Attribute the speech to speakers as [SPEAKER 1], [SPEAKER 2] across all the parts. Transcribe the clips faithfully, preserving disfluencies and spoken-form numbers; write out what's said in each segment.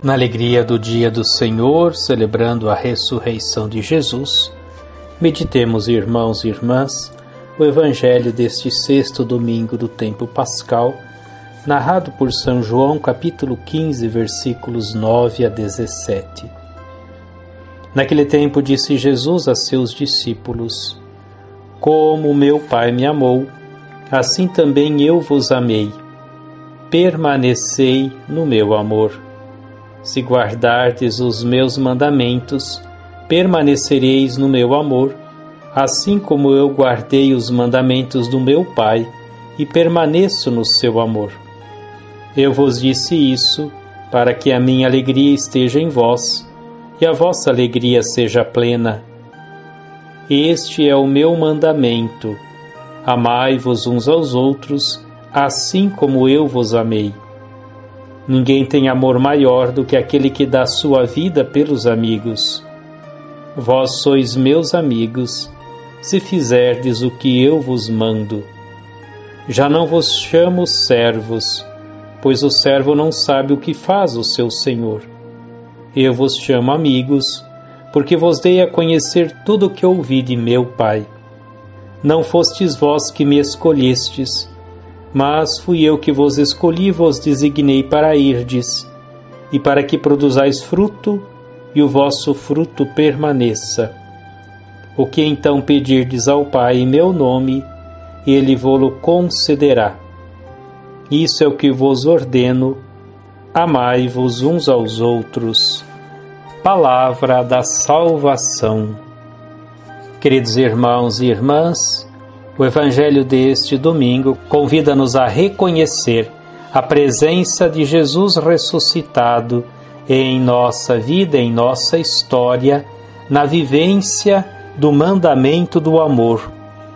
[SPEAKER 1] Na alegria do dia do Senhor, celebrando a ressurreição de Jesus, meditemos, irmãos e irmãs, o Evangelho deste sexto domingo do tempo pascal, narrado por São João, capítulo quinze, versículos nove a dezessete. Naquele tempo disse Jesus a seus discípulos: Como meu Pai me amou, assim também eu vos amei. Permanecei no meu amor. Se guardardes os meus mandamentos, permanecereis no meu amor, assim como eu guardei os mandamentos do meu Pai e permaneço no seu amor. Eu vos disse isso para que a minha alegria esteja em vós e a vossa alegria seja plena. Este é o meu mandamento: amai-vos uns aos outros, assim como eu vos amei. Ninguém tem amor maior do que aquele que dá sua vida pelos amigos. Vós sois meus amigos, se fizerdes o que eu vos mando. Já não vos chamo servos, pois o servo não sabe o que faz o seu senhor. Eu vos chamo amigos, porque vos dei a conhecer tudo o que ouvi de meu Pai. Não fostes vós que me escolhestes, mas fui eu que vos escolhi e vos designei para irdes, e para que produzais fruto, e o vosso fruto permaneça. O que então pedirdes ao Pai em meu nome, Ele vô-lo concederá. Isso é o que vos ordeno: amai-vos uns aos outros. Palavra da salvação. Queridos irmãos e irmãs, o Evangelho deste domingo convida-nos a reconhecer a presença de Jesus ressuscitado em nossa vida, em nossa história, na vivência do mandamento do amor,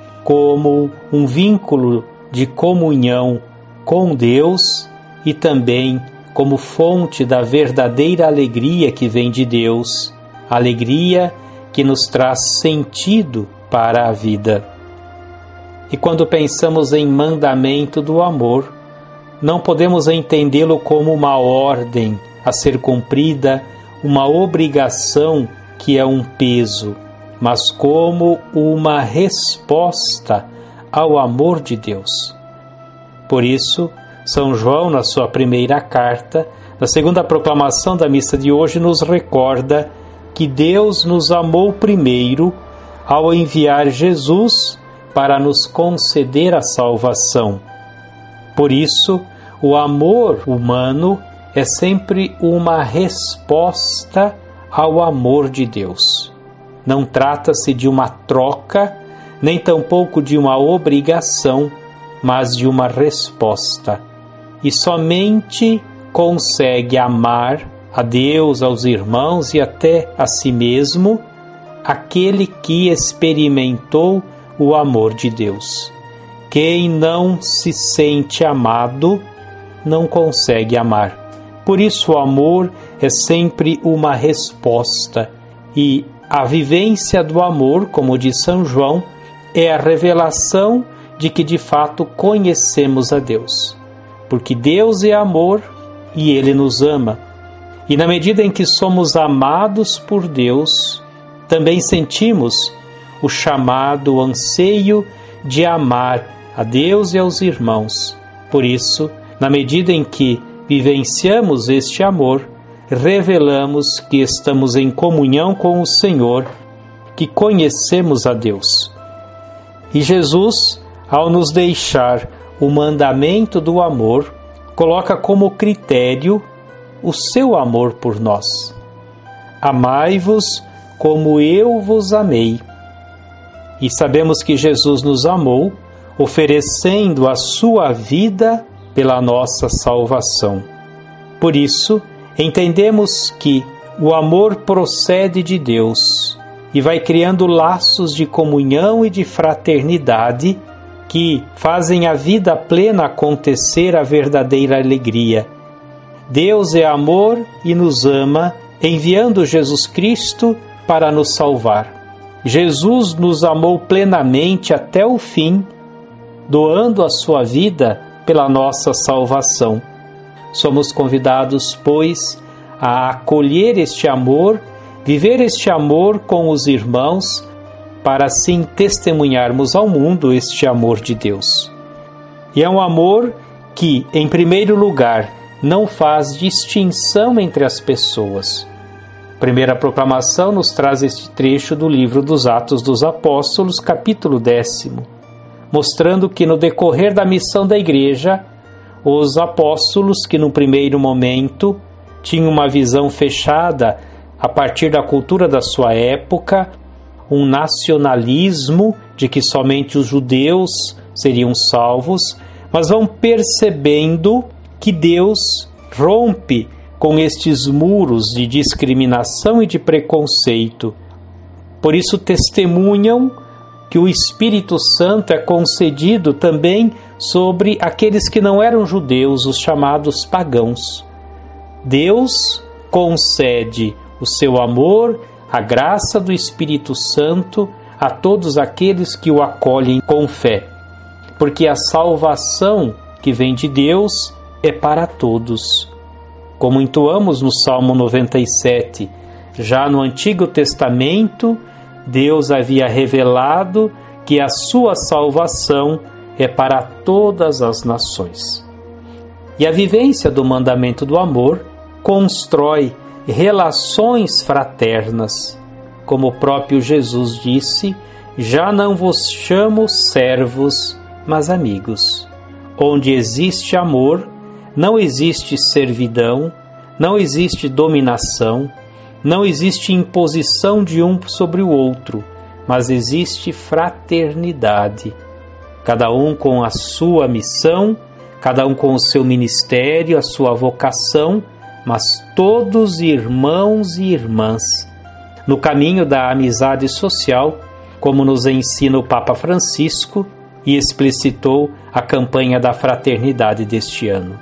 [SPEAKER 1] como um vínculo de comunhão com Deus e também como fonte da verdadeira alegria que vem de Deus, alegria que nos traz sentido para a vida. E quando pensamos em mandamento do amor, não podemos entendê-lo como uma ordem a ser cumprida, uma obrigação que é um peso, mas como uma resposta ao amor de Deus. Por isso, São João, na sua primeira carta, na segunda proclamação da missa de hoje, nos recorda que Deus nos amou primeiro ao enviar Jesus para nos conceder a salvação. Por isso, o amor humano é sempre uma resposta ao amor de Deus. Não trata-se de uma troca, nem tampouco de uma obrigação, mas de uma resposta. E somente consegue amar a Deus, aos irmãos e até a si mesmo aquele que experimentou o amor de Deus. Quem não se sente amado não consegue amar. Por isso o amor é sempre uma resposta, e a vivência do amor, como diz São João, é a revelação de que de fato conhecemos a Deus. Porque Deus é amor e Ele nos ama. E na medida em que somos amados por Deus, também sentimos o chamado, o anseio de amar a Deus e aos irmãos. Por isso, na medida em que vivenciamos este amor, revelamos que estamos em comunhão com o Senhor, que conhecemos a Deus. E Jesus, ao nos deixar o mandamento do amor, coloca como critério o seu amor por nós. Amai-vos como eu vos amei. E sabemos que Jesus nos amou, oferecendo a sua vida pela nossa salvação. Por isso, entendemos que o amor procede de Deus e vai criando laços de comunhão e de fraternidade que fazem a vida plena acontecer a verdadeira alegria. Deus é amor e nos ama, enviando Jesus Cristo para nos salvar. Jesus nos amou plenamente até o fim, doando a sua vida pela nossa salvação. Somos convidados, pois, a acolher este amor, viver este amor com os irmãos, para assim testemunharmos ao mundo este amor de Deus. E é um amor que, em primeiro lugar, não faz distinção entre as pessoas. A primeira proclamação nos traz este trecho do livro dos Atos dos Apóstolos, capítulo décimo, mostrando que no decorrer da missão da Igreja, os apóstolos, que no primeiro momento tinham uma visão fechada a partir da cultura da sua época, um nacionalismo de que somente os judeus seriam salvos, mas vão percebendo que Deus rompe com estes muros de discriminação e de preconceito. Por isso testemunham que o Espírito Santo é concedido também sobre aqueles que não eram judeus, os chamados pagãos. Deus concede o seu amor, a graça do Espírito Santo a todos aqueles que o acolhem com fé, porque a salvação que vem de Deus é para todos. Como entoamos no Salmo noventa e sete, já no Antigo Testamento, Deus havia revelado que a sua salvação é para todas as nações. E a vivência do mandamento do amor constrói relações fraternas. Como o próprio Jesus disse, já não vos chamo servos, mas amigos. Onde existe amor, não existe servidão, não existe dominação, não existe imposição de um sobre o outro, mas existe fraternidade. Cada um com a sua missão, cada um com o seu ministério, a sua vocação, mas todos irmãos e irmãs, no caminho da amizade social, como nos ensina o Papa Francisco e explicitou a campanha da fraternidade deste ano.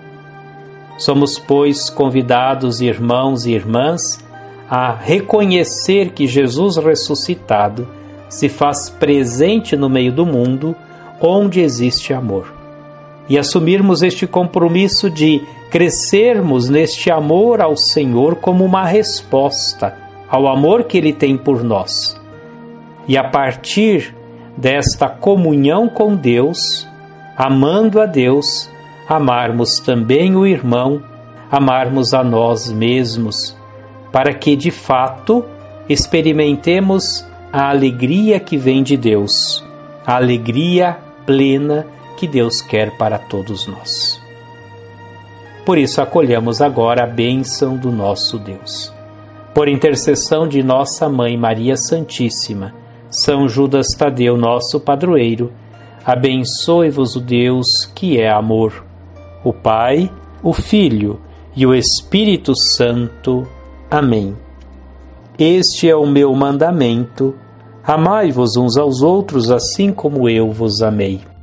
[SPEAKER 1] Somos, pois, convidados, irmãos e irmãs, a reconhecer que Jesus ressuscitado se faz presente no meio do mundo onde existe amor. E assumirmos este compromisso de crescermos neste amor ao Senhor como uma resposta ao amor que Ele tem por nós. E a partir desta comunhão com Deus, amando a Deus, amarmos também o irmão, amarmos a nós mesmos, para que de fato experimentemos a alegria que vem de Deus, a alegria plena que Deus quer para todos nós. Por isso acolhamos agora a bênção do nosso Deus. Por intercessão de nossa Mãe Maria Santíssima, São Judas Tadeu, nosso padroeiro, abençoe-vos o Deus que é amor, o Pai, o Filho e o Espírito Santo. Amém. Este é o meu mandamento: amai-vos uns aos outros assim como eu vos amei.